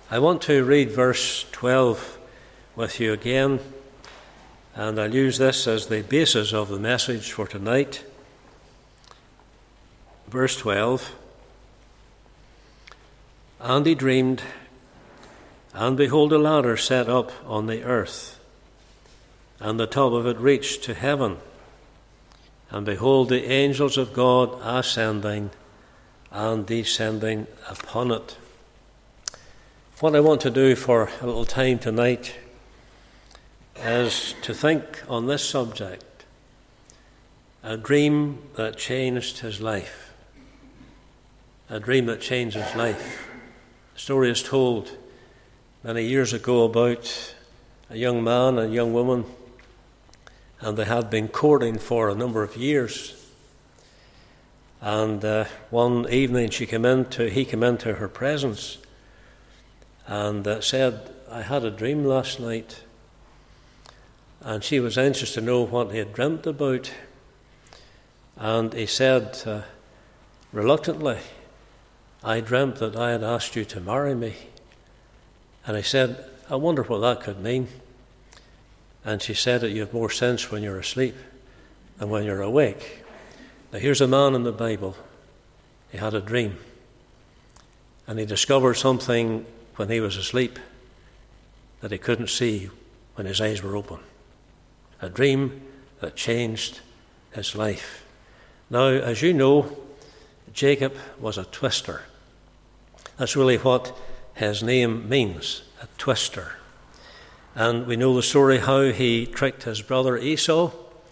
I want to read verse 12 with you again, and I'll use this as the basis of the message for tonight. Verse 12, "And he dreamed, and behold, a ladder set up on the earth, and the top of it reached to heaven. And behold, the angels of God ascending and descending upon it." What I want to do for a little time tonight is to think on this subject, a dream that changed his life. A dream that changed his life. The story is told many years ago about a young man and a young woman, and they had been courting for a number of years. And one evening he came into her presence and said, "I had a dream last night." And she was anxious to know what he had dreamt about. And he said, reluctantly, "I dreamt that I had asked you to marry me." And he said, "I wonder what that could mean." And she said that you have more sense when you're asleep than when you're awake. Now here's a man in the Bible. He had a dream. And he discovered something when he was asleep that he couldn't see when his eyes were open. A dream that changed his life. Now, as you know, Jacob was a twister. That's really what his name means, a twister. And we know the story how he tricked his brother Esau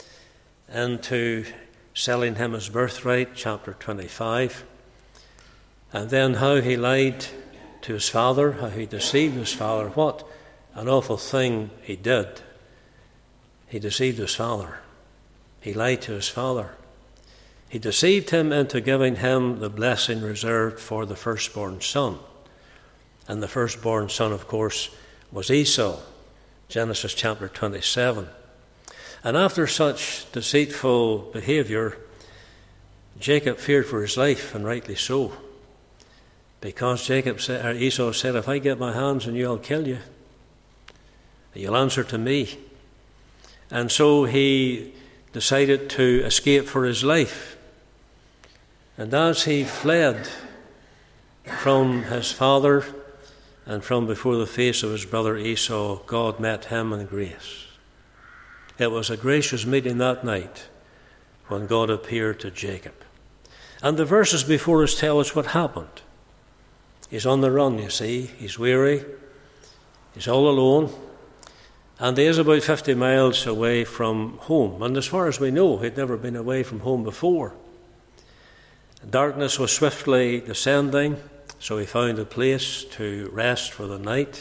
into selling him his birthright, chapter 25. And then how he lied to his father, how he deceived his father. What an awful thing he did. He deceived his father. He lied to his father. He deceived him into giving him the blessing reserved for the firstborn son. And the firstborn son, of course, was Esau. Genesis chapter 27. And after such deceitful behavior, Jacob feared for his life, and rightly so. Because Esau said, "If I get my hands on you, I'll kill you. You'll answer to me." And so he decided to escape for his life. And as he fled from his father and from before the face of his brother Esau, God met him in grace. It was a gracious meeting that night when God appeared to Jacob. And the verses before us tell us what happened. He's on the run, you see. He's weary. He's all alone. And he is about 50 miles away from home. And as far as we know, he'd never been away from home before. Darkness was swiftly descending, so he found a place to rest for the night.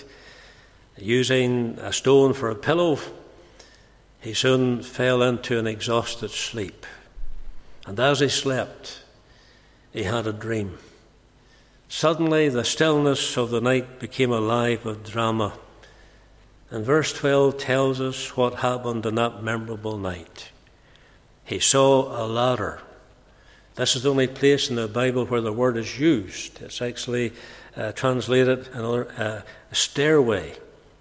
Using a stone for a pillow, he soon fell into an exhausted sleep. And as he slept, he had a dream. Suddenly, the stillness of the night became alive with drama. And verse 12 tells us what happened on that memorable night. He saw a ladder. This is the only place in the Bible where the word is used. It's actually translated a stairway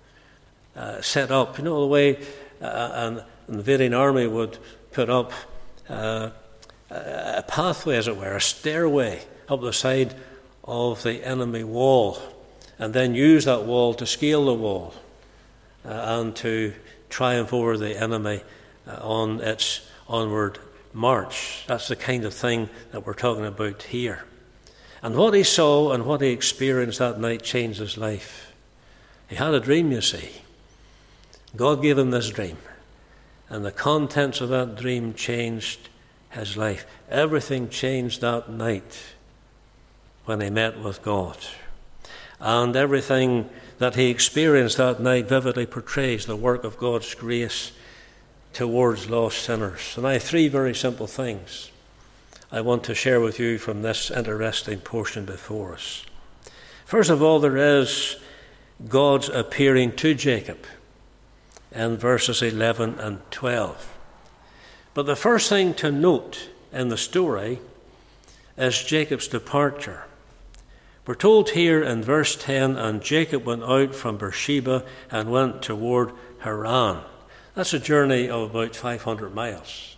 set up. You know, the way an invading army would put up a pathway, as it were, a stairway up the side of the enemy wall, and then use that wall to scale the wall and to triumph over the enemy on its onward march. That's the kind of thing that we're talking about here. And what he saw and what he experienced that night changed his life. He had a dream, you see. God gave him this dream, and the contents of that dream changed his life. Everything changed that night when he met with God. And everything that he experienced that night vividly portrays the work of God's grace towards lost sinners. And I have three very simple things I want to share with you from this interesting portion before us. First of all, there is God's appearing to Jacob in verses 11 and 12. But the first thing to note in the story is Jacob's departure. We're told here in verse 10, and Jacob went out from Beersheba and went toward Haran. That's a journey of about 500 miles.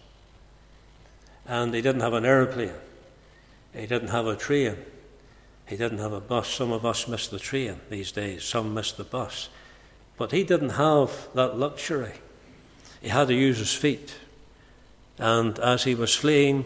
And he didn't have an airplane. He didn't have a train. He didn't have a bus. Some of us miss the train these days. Some miss the bus. But he didn't have that luxury. He had to use his feet. And as he was fleeing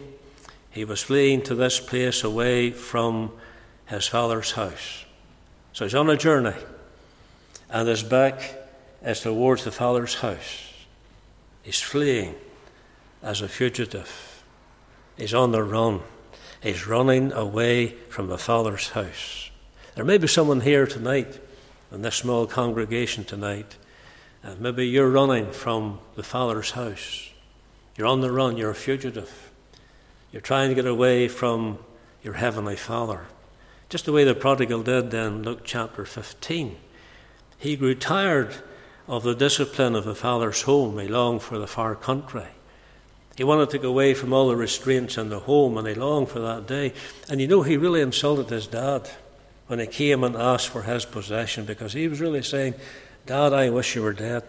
to this place away from his father's house. So he's on a journey. And his back is towards the father's house. He's fleeing as a fugitive. He's on the run. He's running away from the Father's house. There may be someone here tonight, in this small congregation tonight, and maybe you're running from the Father's house. You're on the run, you're a fugitive. You're trying to get away from your Heavenly Father. Just the way the prodigal did in Luke chapter 15. He grew tired of the discipline of the Father's home. He longed for the far country. He wanted to go away from all the restraints in the home, and he longed for that day. And he really insulted his dad when he came and asked for his possession, because he was really saying, Dad, I wish you were dead.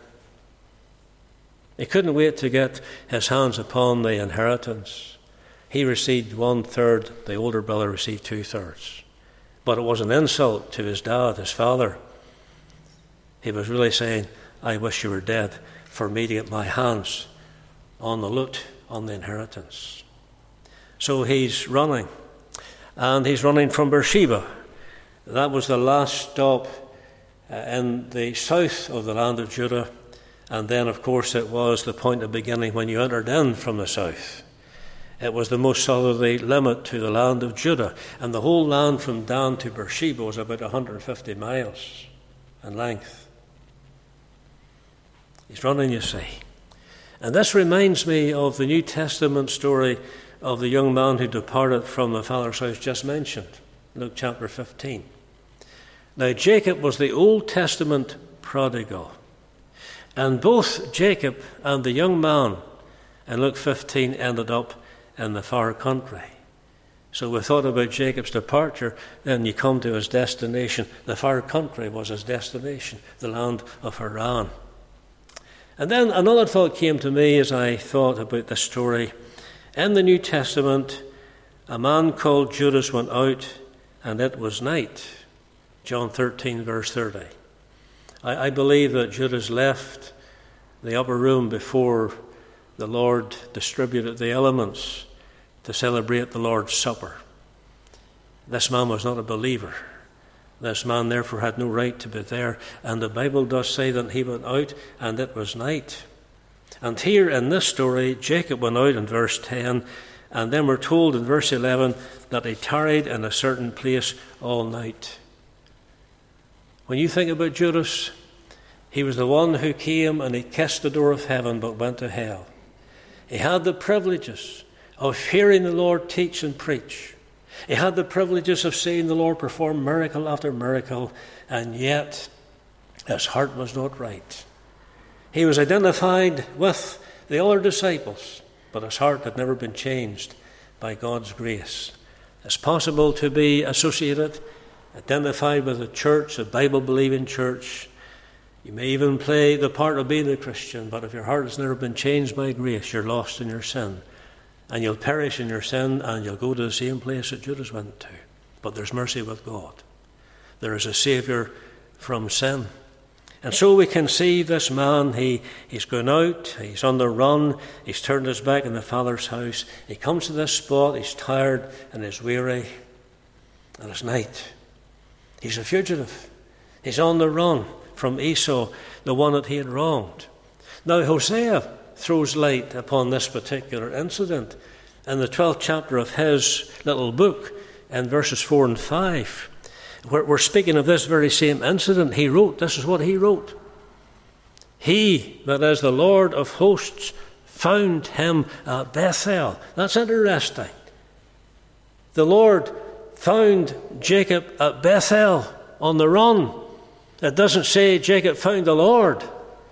He couldn't wait to get his hands upon the inheritance. He received 1/3, the older brother received 2/3. But it was an insult to his dad, his father. He was really saying, I wish you were dead for me to get my hands on the loot, on the inheritance. So he's running, and he's running from Beersheba. That was the last stop in the south of the land of Judah, and then of course it was the point of beginning when you entered in from the south. It was the most southerly limit to the land of Judah, and the whole land from Dan to Beersheba was about 150 miles in length. He's running, you see. And this reminds me of the New Testament story of the young man who departed from the Father's house just mentioned, Luke chapter 15. Now, Jacob was the Old Testament prodigal. And both Jacob and the young man in Luke 15 ended up in the far country. So we thought about Jacob's departure, then you come to his destination. The far country was his destination, the land of Haran. And then another thought came to me as I thought about this story. In the New Testament, a man called Judas went out, and it was night. John 13, verse 30. I believe that Judas left the upper room before the Lord distributed the elements to celebrate the Lord's Supper. This man was not a believer. This man therefore had no right to be there. And the Bible does say that he went out and it was night. And here in this story, Jacob went out in verse 10, and then we're told in verse 11 that he tarried in a certain place all night. When you think about Judas, he was the one who came and he kissed the door of heaven but went to hell. He had the privileges of hearing the Lord teach and preach. He had the privileges of seeing the Lord perform miracle after miracle, and yet his heart was not right. He was identified with the other disciples, but his heart had never been changed by God's grace. It's possible to be associated, identified with a church, a Bible-believing church. You may even play the part of being a Christian, but if your heart has never been changed by grace, you're lost in your sin. And you'll perish in your sin, and you'll go to the same place that Judas went to. But there's mercy with God. There is a Saviour from sin. And so we can see this man, he's gone out, he's on the run, he's turned his back on the Father's house. He comes to this spot, he's tired and he's weary, and it's night. He's a fugitive. He's on the run from Esau, the one that he had wronged. Now Hosea throws light upon this particular incident in the 12th chapter of his little book in verses 4 and 5. We're speaking of this very same incident. This is what he wrote. He, that is the Lord of hosts, found him at Bethel. That's interesting. The Lord found Jacob at Bethel on the run. It doesn't say Jacob found the Lord.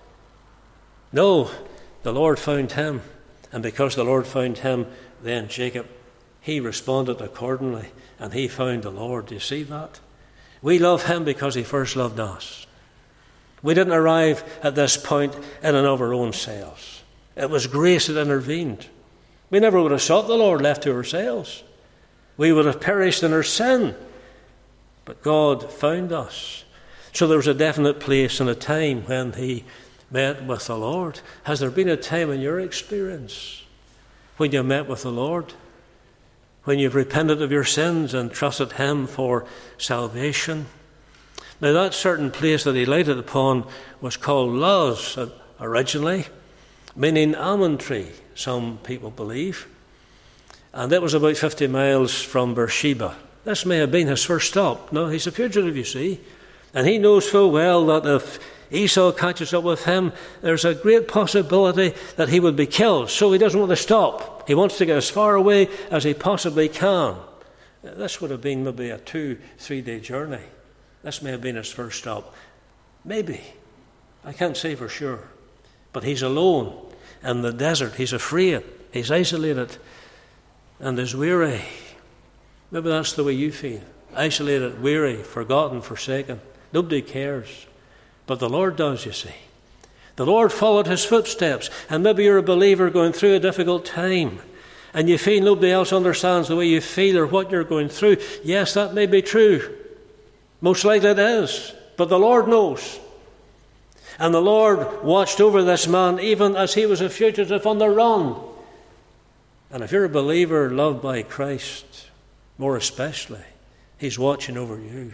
No, the Lord found him. And because the Lord found him, then Jacob, he responded accordingly, and he found the Lord. Do you see that? We love him because he first loved us. We didn't arrive at this point in and of our own selves. It was grace that intervened. We never would have sought the Lord left to ourselves. We would have perished in our sin. But God found us. So there was a definite place and a time when he met with the Lord. Has there been a time in your experience when you met with the Lord? When you've repented of your sins and trusted him for salvation? Now that certain place that he lighted upon was called Luz originally, meaning almond tree, some people believe. And that was about 50 miles from Beersheba. This may have been his first stop. No, he's a fugitive, you see. And he knows full well that if Esau catches up with him, there's a great possibility that he would be killed. So he doesn't want to stop. He wants to get as far away as he possibly can. This would have been maybe a 2-3 day journey. This may have been his first stop. Maybe. I can't say for sure. But he's alone in the desert. He's afraid. He's isolated. And is weary. Maybe that's the way you feel. Isolated, weary, forgotten, forsaken. Nobody cares. But the Lord does, you see. The Lord followed his footsteps. And maybe you're a believer going through a difficult time. And you feel nobody else understands the way you feel or what you're going through. Yes, that may be true. Most likely it is. But the Lord knows. And the Lord watched over this man even as he was a fugitive on the run. And if you're a believer loved by Christ, more especially, he's watching over you.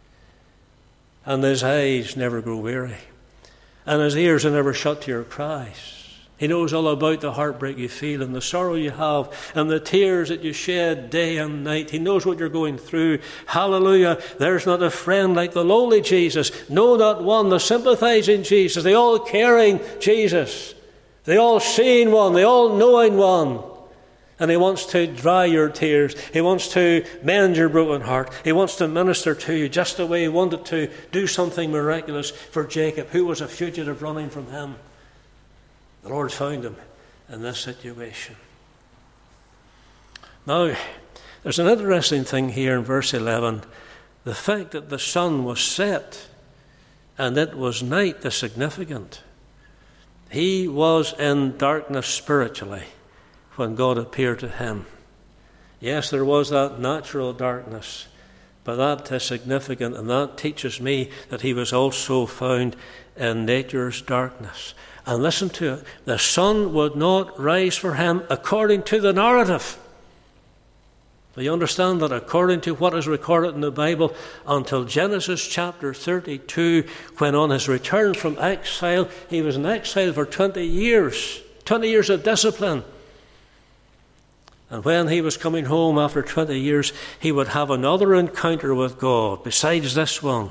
And his eyes never grow weary. And his ears are never shut to your cries. He knows all about the heartbreak you feel and the sorrow you have and the tears that you shed day and night. He knows what you're going through. Hallelujah. There's not a friend like the lowly Jesus. No, not one. The sympathizing Jesus. The all-caring Jesus. The all-seeing one. The all-knowing one. And he wants to dry your tears. He wants to mend your broken heart. He wants to minister to you just the way he wanted to do something miraculous for Jacob, who was a fugitive running from him. The Lord found him in this situation. Now, there's an interesting thing here in verse 11. The fact that the sun was set and it was night is significant. He was in darkness spiritually when God appeared to him. Yes, there was that natural darkness, but that is significant, and that teaches me that he was also found in nature's darkness. And listen to it. The sun would not rise for him according to the narrative. Do you understand that according to what is recorded in the Bible, until Genesis chapter 32, when on his return from exile, he was in exile for 20 years. 20 years of discipline. And when he was coming home after 20 years, he would have another encounter with God besides this one.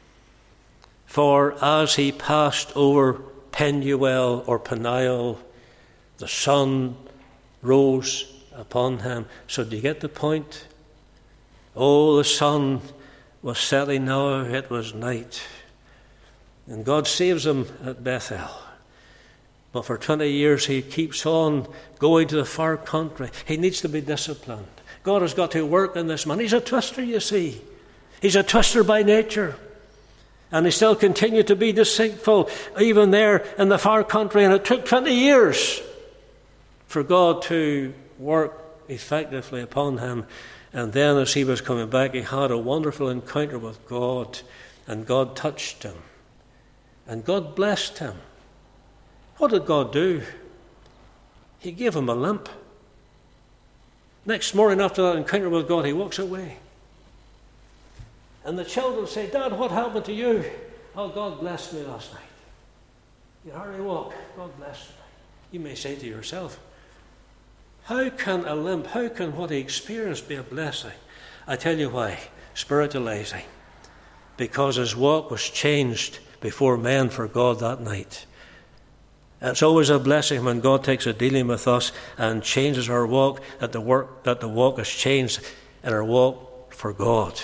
For as he passed over Penuel or Peniel, the sun rose upon him. So do you get the point? Oh, the sun was setting now, it was night. And God saves him at Bethel. But for 20 years he keeps on going to the far country. He needs to be disciplined. God has got to work in this man. He's a twister, you see. He's a twister by nature. And he still continued to be deceitful, even there in the far country. And it took 20 years for God to work effectively upon him. And then as he was coming back, he had a wonderful encounter with God. And God touched him. And God blessed him. What did God do? He gave him a limp. Next morning after that encounter with God, he walks away. And the children say, Dad, what happened to you? Oh, God blessed me last night. You hardly walk. God blessed me. You may say to yourself, how can a limp, how can what he experienced be a blessing? I tell you why. Spiritualizing. Because his walk was changed before men for God that night. It's always a blessing when God takes a dealing with us and changes our walk, that the walk is changed in our walk for God.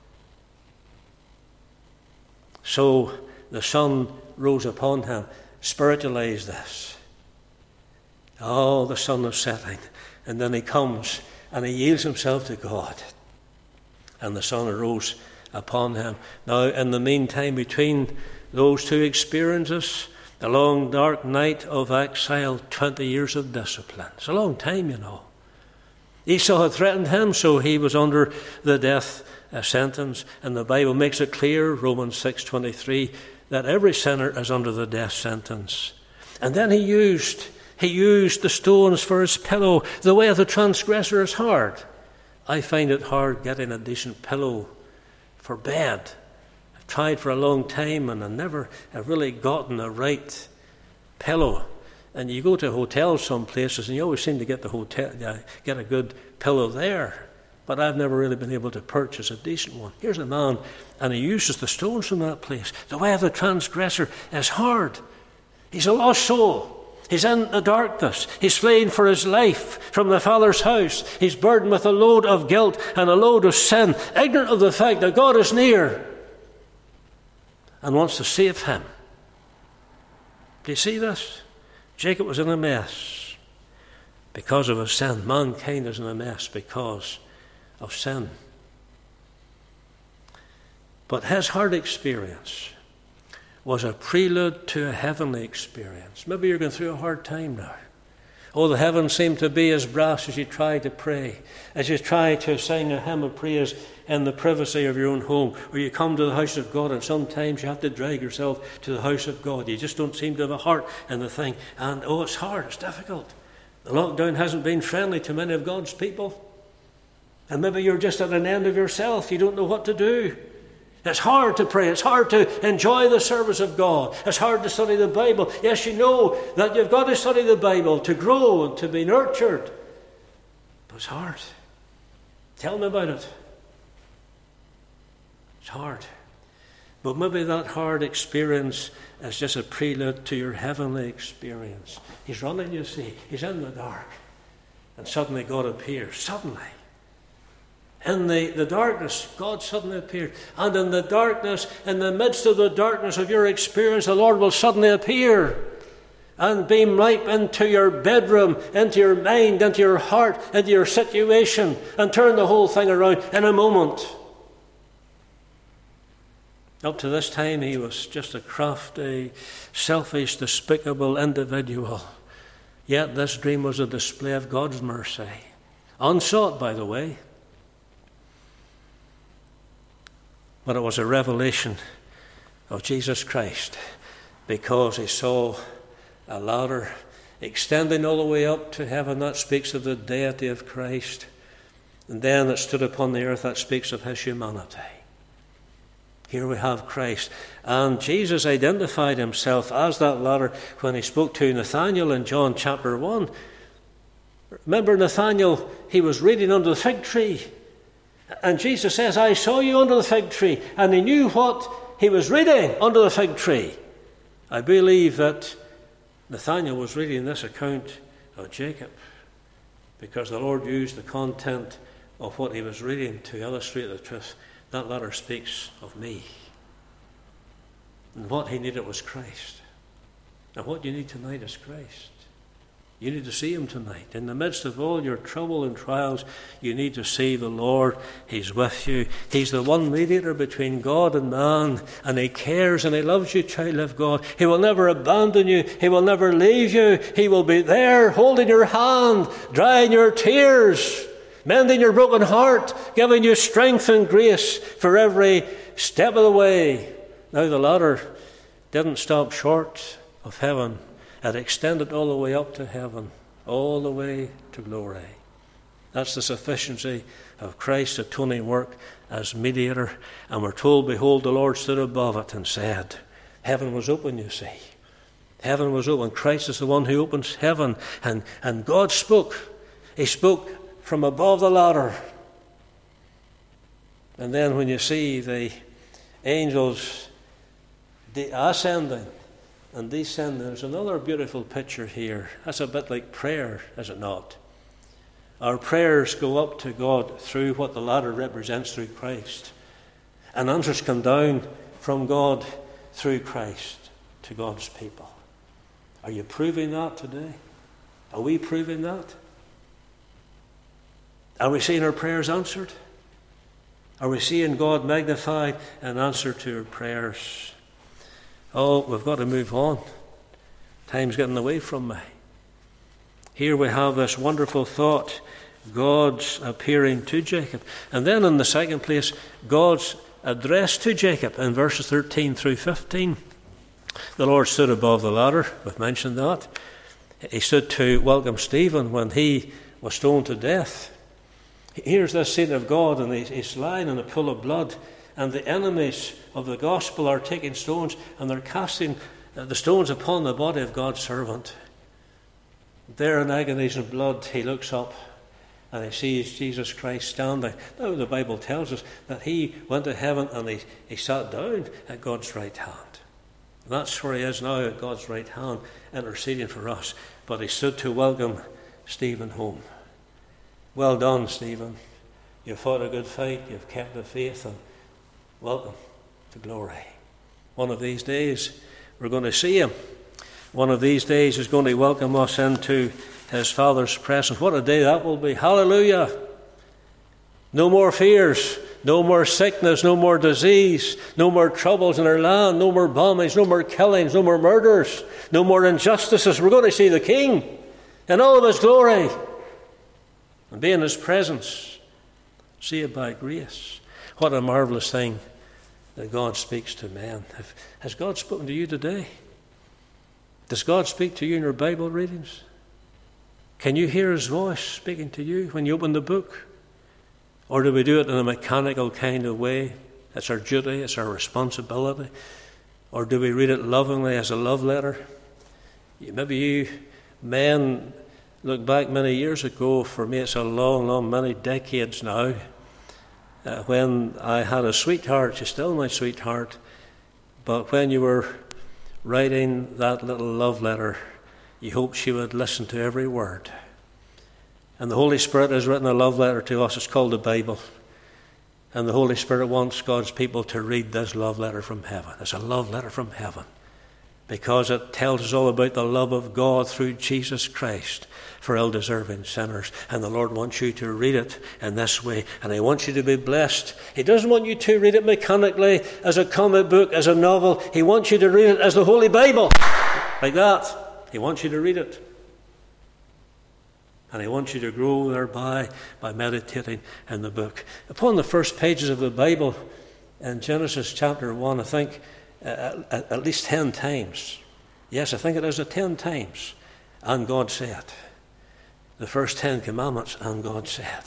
So the sun rose upon him. Spiritualize this. Oh, the sun is setting. And then he comes and he yields himself to God. And the sun arose upon him. Now, in the meantime, between those two experiences, the long dark night of exile, 20 years of discipline. It's a long time, you know. Esau had threatened him, so he was under the death sentence. And the Bible makes it clear, Romans 6:23, that every sinner is under the death sentence. And then he used the stones for his pillow. The way of the transgressor is hard. I find it hard getting a decent pillow for bed. I've tried for a long time and I've really gotten a right pillow. And you go to hotels some places and you always seem to get get a good pillow there. But I've never really been able to purchase a decent one. Here's a man, and he uses the stones from that place. The way of the transgressor is hard. He's a lost soul. He's in the darkness. He's fleeing for his life from the Father's house. He's burdened with a load of guilt and a load of sin, ignorant of the fact that God is near and wants to save him. Do you see this? Jacob was in a mess because of his sin. Mankind is in a mess because of sin. But his hard experience was a prelude to a heavenly experience. Maybe you're going through a hard time now. Oh, the heavens seem to be as brass as you try to pray, as you try to sing a hymn of praise in the privacy of your own home, or you come to the house of God and sometimes you have to drag yourself to the house of God. You just don't seem to have a heart in the thing. And it's hard, it's difficult. The lockdown hasn't been friendly to many of God's people. And maybe you're just at an end of yourself. You don't know what to do. It's hard to pray. It's hard to enjoy the service of God. It's hard to study the Bible. Yes, you know that you've got to study the Bible to grow and to be nurtured. But it's hard. Tell me about it. It's hard. But maybe that hard experience is just a prelude to your heavenly experience. He's running, you see. He's in the dark. And suddenly God appears. Suddenly. In the darkness, God suddenly appeared. And in the darkness, in the midst of the darkness of your experience, the Lord will suddenly appear and beam right into your bedroom, into your mind, into your heart, into your situation, and turn the whole thing around in a moment. Up to this time, he was just a crafty, selfish, despicable individual. Yet this dream was a display of God's mercy. Unsought, by the way. But it was a revelation of Jesus Christ, because he saw a ladder extending all the way up to heaven. That speaks of the deity of Christ. And then it stood upon the earth. That speaks of his humanity. Here we have Christ. And Jesus identified himself as that ladder when he spoke to Nathanael in John chapter 1. Remember Nathanael, he was reading under the fig tree. And Jesus says, I saw you under the fig tree. And he knew what he was reading under the fig tree. I believe that Nathanael was reading this account of Jacob, because the Lord used the content of what he was reading to illustrate the truth. That letter speaks of me. And what he needed was Christ. And what you need tonight is Christ. You need to see him tonight. In the midst of all your trouble and trials, you need to see the Lord. He's with you. He's the one mediator between God and man, and he cares and he loves you, child of God. He will never abandon you. He will never leave you. He will be there holding your hand, drying your tears, mending your broken heart, giving you strength and grace for every step of the way. Now the ladder didn't stop short of heaven. It extended all the way up to heaven, all the way to glory. That's the sufficiency of Christ's atoning work as mediator. And we're told, behold, the Lord stood above it and said, heaven was open, you see. Heaven was open. Christ is the one who opens heaven. And God spoke. He spoke from above the ladder. And then when you see the angels ascending and descending, there's another beautiful picture here. That's a bit like prayer, is it not? Our prayers go up to God through what the ladder represents, through Christ. And answers come down from God through Christ to God's people. Are you proving that today? Are we proving that? Are we seeing our prayers answered? Are we seeing God magnified in answer to our prayers? Oh, we've got to move on. Time's getting away from me. Here we have this wonderful thought, God's appearing to Jacob. And then in the second place, God's address to Jacob in verses 13 through 15. The Lord stood above the ladder. We've mentioned that. He stood to welcome Stephen when he was stoned to death. Here's this saint of God, and he's lying in a pool of blood, and the enemies of the gospel are taking stones, and they're casting the stones upon the body of God's servant. There in agonies and blood, he looks up, and he sees Jesus Christ standing. Now the Bible tells us that he went to heaven, and he sat down at God's right hand. And that's where he is now, at God's right hand, interceding for us. But he stood to welcome Stephen home. Well done, Stephen. You've fought a good fight. You've kept the faith, and welcome to glory. One of these days, we're going to see him. One of these days, he's going to welcome us into his Father's presence. What a day that will be. Hallelujah. No more fears. No more sickness. No more disease. No more troubles in our land. No more bombings. No more killings. No more murders. No more injustices. We're going to see the King in all of his glory and be in his presence, saved by grace. What a marvelous thing that God speaks to men. Has God spoken to you today? Does God speak to you in your Bible readings? Can you hear his voice speaking to you when you open the book? Or do we do it in a mechanical kind of way? It's our duty, it's our responsibility. Or do we read it lovingly as a love letter? Maybe you men look back many years ago. For me, it's a long, many decades now, when I had a sweetheart. She's still my sweetheart. But when you were writing that little love letter, you hoped she would listen to every word. And the Holy Spirit has written a love letter to us. It's called the Bible. And the Holy Spirit wants God's people to read this love letter from heaven. It's a love letter from heaven, because it tells us all about the love of God through Jesus Christ for ill-deserving sinners. And the Lord wants you to read it in this way. And he wants you to be blessed. He doesn't want you to read it mechanically as a comic book, as a novel. He wants you to read it as the Holy Bible. Like that. He wants you to read it. And he wants you to grow thereby by meditating in the book. Upon the first pages of the Bible, in Genesis chapter 1, I think at least 10 times. Yes, I think it is 10 times. And God said. The first 10 commandments, and God said.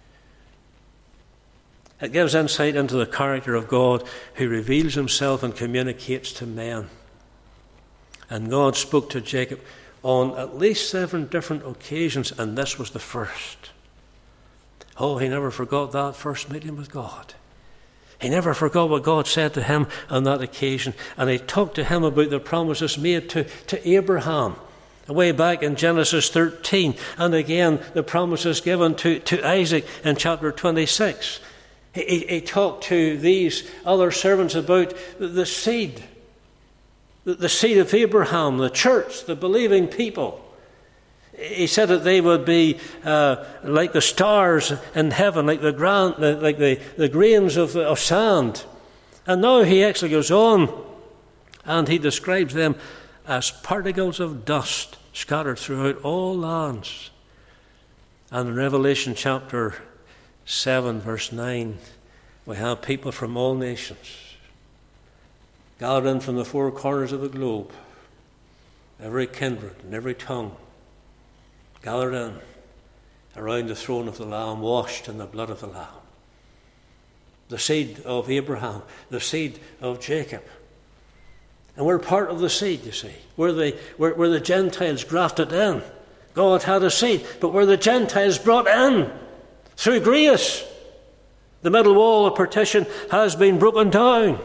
It gives insight into the character of God, who reveals himself and communicates to men. And God spoke to Jacob on at least 7 different occasions, and this was the first. Oh, he never forgot that first meeting with God. He never forgot what God said to him on that occasion. And he talked to him about the promises made to Abraham way back in Genesis 13. And again, the promises given to Isaac in chapter 26. He talked to these other servants about the seed. The seed of Abraham, the church, the believing people. He said that they would be like the stars in heaven, like the grains of sand. And now he actually goes on and he describes them as particles of dust scattered throughout all lands. And in Revelation chapter 7, verse 9, we have people from all nations gathered in from the 4 corners of the globe, every kindred and every tongue, gathered in around the throne of the Lamb, washed in the blood of the Lamb. The seed of Abraham, the seed of Jacob. And we're part of the seed, you see. We're the Gentiles grafted in. God had a seed, but we're the Gentiles brought in through grace. The middle wall of partition has been broken down.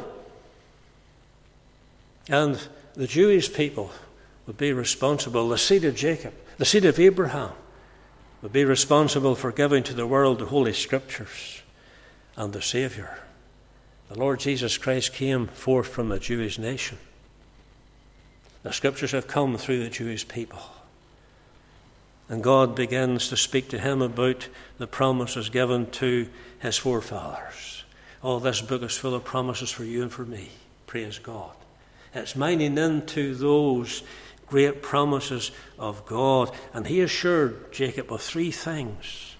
And the Jewish people would be responsible, the seed of Jacob, the seed of Abraham, would be responsible for giving to the world the Holy Scriptures and the Saviour. The Lord Jesus Christ came forth from the Jewish nation. The Scriptures have come through the Jewish people. And God begins to speak to him about the promises given to his forefathers. Oh, this book is full of promises for you and for me. Praise God. It's mining into those great promises of God. And he assured Jacob of three things.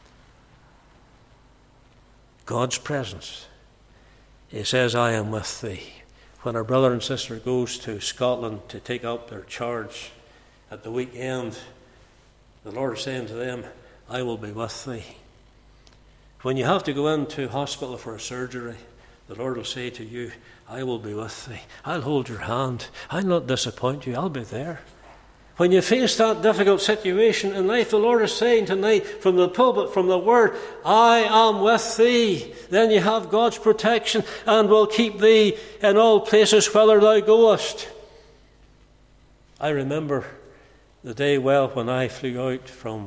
God's presence. He says, I am with thee. When our brother and sister goes to Scotland to take up their charge at the weekend, the Lord is saying to them, I will be with thee. When you have to go into hospital for a surgery, the Lord will say to you, I will be with thee. I'll hold your hand. I'll not disappoint you. I'll be there. When you face that difficult situation in life, the Lord is saying tonight from the pulpit, from the Word, I am with thee. Then you have God's protection and will keep thee in all places whither thou goest. I remember the day well when I flew out from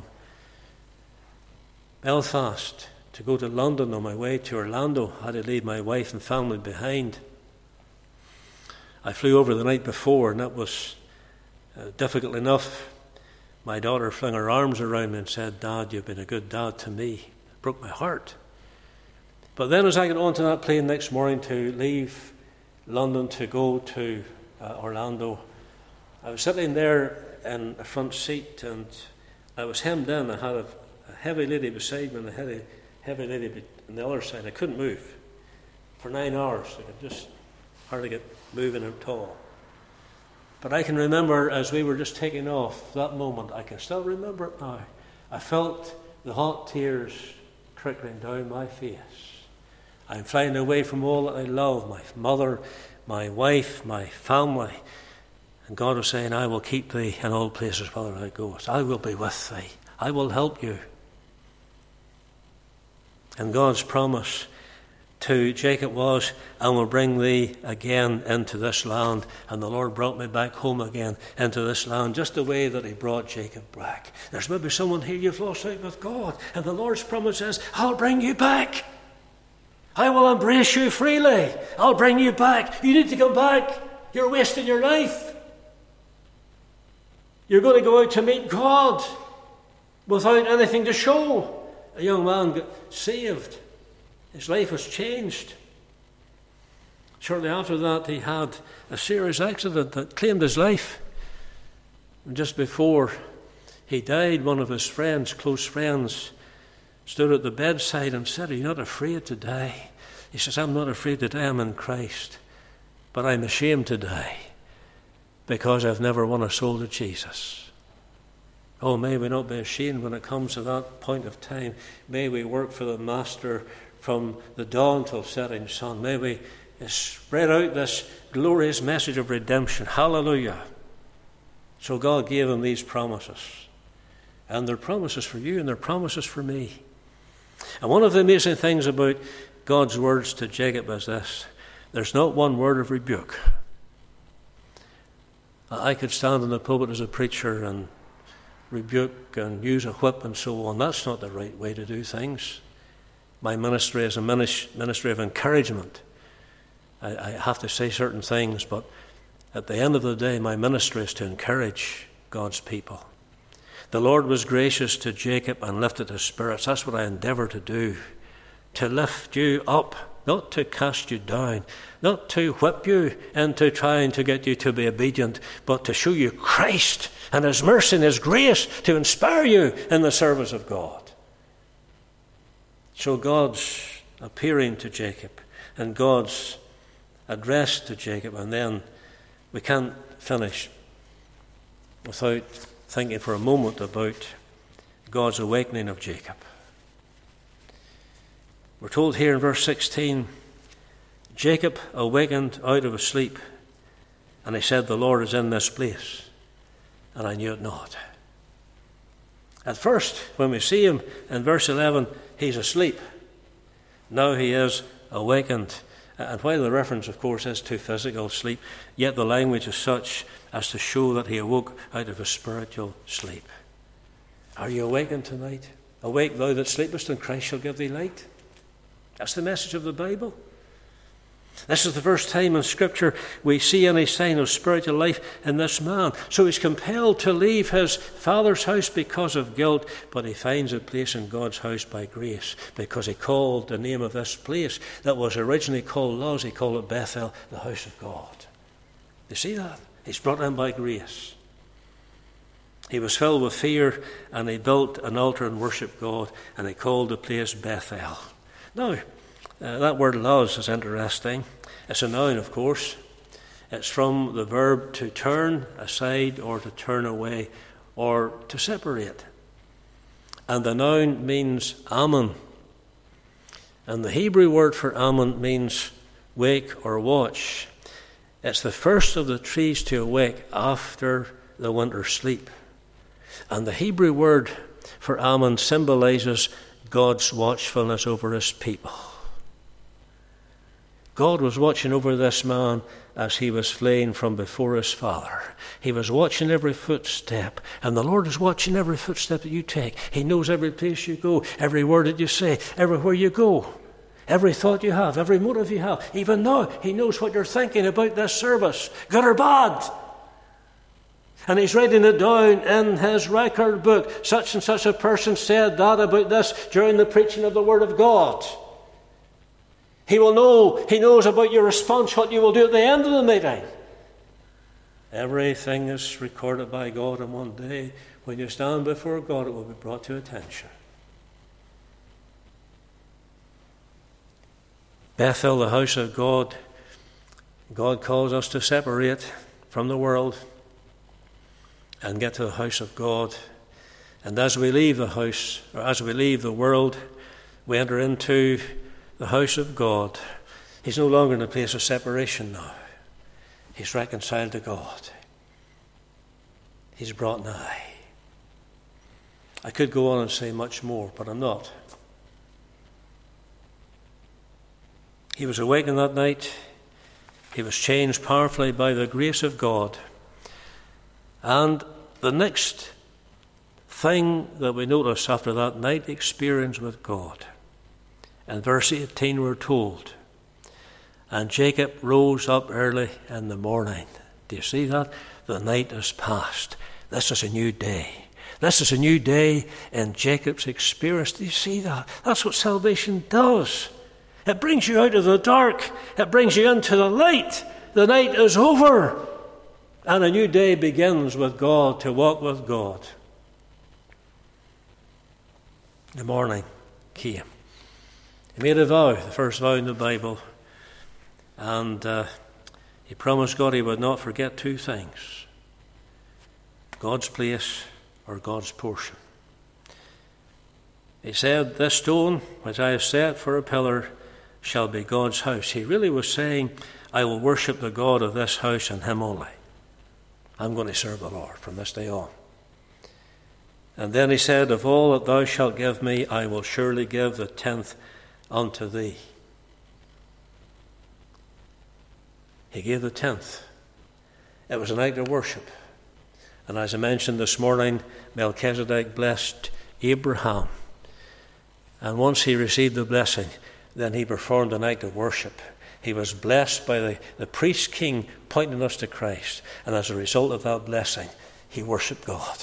Belfast to go to London on my way to Orlando. I had to leave my wife and family behind. I flew over the night before, and that was difficult enough. My daughter flung her arms around me and said, Dad, you've been a good dad to me. It broke my heart. But then as I got onto that plane next morning to leave London to go to Orlando, I was sitting there in a front seat, and I was hemmed in. I had a heavy lady beside me and a heavy lady on the other side. I couldn't move for 9 hours. I could just hardly get moving at all. But I can remember as we were just taking off, that moment, I can still remember it now. I felt the hot tears trickling down my face. I'm flying away from all that I love, my mother, my wife, my family. And God was saying, I will keep thee in all places whither thou goest. I will be with thee. I will help you. And God's promise to Jacob was, I will bring thee again into this land. And the Lord brought me back home again into this land, just the way that he brought Jacob back. There's maybe someone here, you've lost out with God, and the Lord's promise is, I'll bring you back. I will embrace you freely. I'll bring you back. You need to come back. You're wasting your life. You're going to go out to meet God without anything to show. A young man got saved. His life was changed. Shortly after that, he had a serious accident that claimed his life. And just before he died, one of his friends, close friends, stood at the bedside and said, are you not afraid to die? He says, I'm not afraid to die, I'm in Christ. But I'm ashamed to die because I've never won a soul to Jesus. Oh, may we not be ashamed when it comes to that point of time. May we work for the Master from the dawn till setting sun. May we spread out this glorious message of redemption. Hallelujah. So God gave him these promises. And they're promises for you and they're promises for me. And one of the amazing things about God's words to Jacob is this. There's not one word of rebuke. I could stand in the pulpit as a preacher and rebuke and use a whip and so on. That's not the right way to do things. My ministry is a ministry of encouragement. I have to say certain things, but at the end of the day, my ministry is to encourage God's people. The Lord was gracious to Jacob and lifted his spirits. That's what I endeavour to do, to lift you up, not to cast you down, not to whip you into trying to get you to be obedient, but to show you Christ and his mercy and his grace to inspire you in the service of God. So God's appearing to Jacob and God's address to Jacob, and then we can't finish without thinking for a moment about God's awakening of Jacob. We're told here in verse 16, Jacob awakened out of his sleep, and he said, the Lord is in this place, and I knew it not. At first, when we see him in verse 11, he's asleep. Now he is awakened. And while the reference, of course, is to physical sleep, yet the language is such as to show that he awoke out of a spiritual sleep. Are you awakened tonight? Awake thou that sleepest, and Christ shall give thee light. That's the message of the Bible. This is the first time in Scripture we see any sign of spiritual life in this man. So he's compelled to leave his father's house because of guilt, but he finds a place in God's house by grace, because he called the name of this place that was originally called Luz, he called it Bethel, the house of God. You see that? He's brought in by grace. He was filled with fear, and he built an altar and worshipped God, and he called the place Bethel. Now, that word Luz is interesting. It's a noun, of course. It's from the verb to turn aside or to turn away or to separate. And the noun means Ammon. And the Hebrew word for Ammon means wake or watch. It's the first of the trees to awake after the winter sleep. And the Hebrew word for Ammon symbolizes God's watchfulness over his people. God was watching over this man as he was fleeing from before his father. He was watching every footstep, and the Lord is watching every footstep that you take. He knows every place you go, every word that you say, everywhere you go, every thought you have, every motive you have. Even now, he knows what you're thinking about this service, good or bad. And he's writing it down in his record book. Such and such a person said that about this during the preaching of the Word of God. He will know, he knows about your response, what you will do at the end of the meeting. Everything is recorded by God, and one day, when you stand before God, it will be brought to attention. Bethel, the house of God. God calls us to separate from the world and get to the house of God. And as we leave the house, or as we leave the world, we enter into the house of God. He's no longer in a place of separation now. He's reconciled to God. He's brought nigh. I could go on and say much more, but I'm not. He was awakened that night. He was changed powerfully by the grace of God. And the next thing that we notice after that night experience with God, in verse 18 we're told, and Jacob rose up early in the morning. Do you see that? The night is past. This is a new day. This is a new day in Jacob's experience. Do you see that? That's what salvation does. It brings you out of the dark. It brings you into the light. The night is over. And a new day begins with God, to walk with God. The morning came. He made a vow, the first vow in the Bible, and he promised God he would not forget two things: God's place or God's portion. He said, "This stone which I have set for a pillar shall be God's house." He really was saying, I will worship the God of this house and him only. I'm going to serve the Lord from this day on. And then he said, of all that thou shalt give me, I will surely give the 10th unto thee. He gave the 10th. It was an act of worship. And as I mentioned this morning, Melchizedek blessed Abraham. And once he received the blessing, then he performed an act of worship. He was blessed by the priest king pointing us to Christ. And as a result of that blessing, he worshipped God.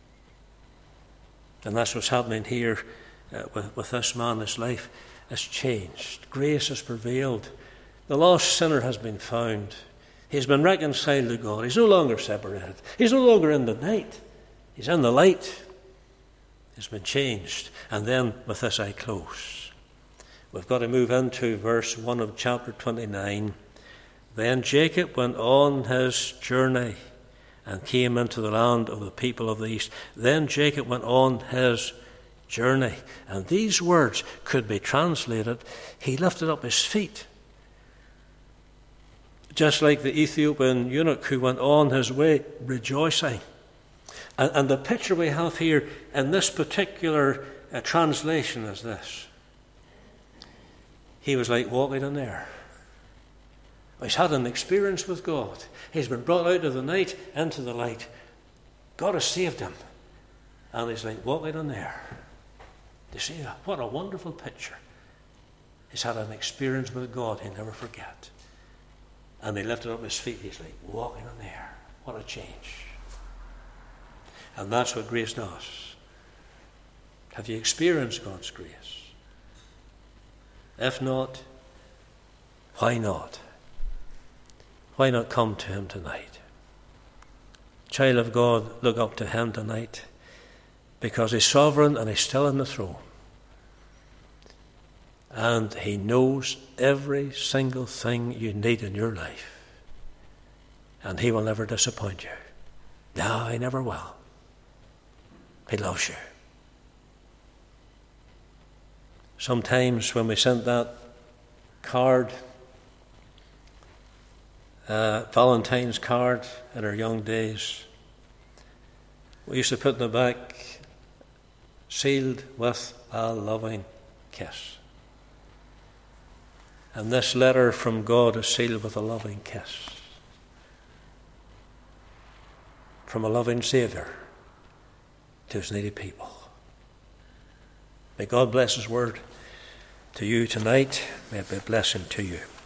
And that's what's happening here with this man. His life has changed. Grace has prevailed. The lost sinner has been found. He's been reconciled to God. He's no longer separated. He's no longer in the night. He's in the light. He's been changed. And then with this I close. We've got to move into verse 1 of chapter 29. Then Jacob went on his journey and came into the land of the people of the east. Then Jacob went on his journey. And these words could be translated, he lifted up his feet. Just like the Ethiopian eunuch who went on his way rejoicing. And the picture we have here in this particular translation is this. He was like walking in air. He's had an experience with God. He's been brought out of the night into the light. God has saved him. And he's like walking in air. Do you see that? What a wonderful picture. He's had an experience with God he'll never forget. And they lifted up his feet. He's like walking on the air. What a change. And that's what grace does. Have you experienced God's grace? If not, why not? Why not come to him tonight? Child of God, look up to him tonight, because he's sovereign and he's still on the throne. And he knows every single thing you need in your life. And he will never disappoint you. No, he never will. He loves you. Sometimes when we sent that card, Valentine's card in our young days, we used to put in the back, sealed with a loving kiss. And this letter from God is sealed with a loving kiss from a loving Saviour to his needy people. May God bless his word to you tonight. May it be a blessing to you.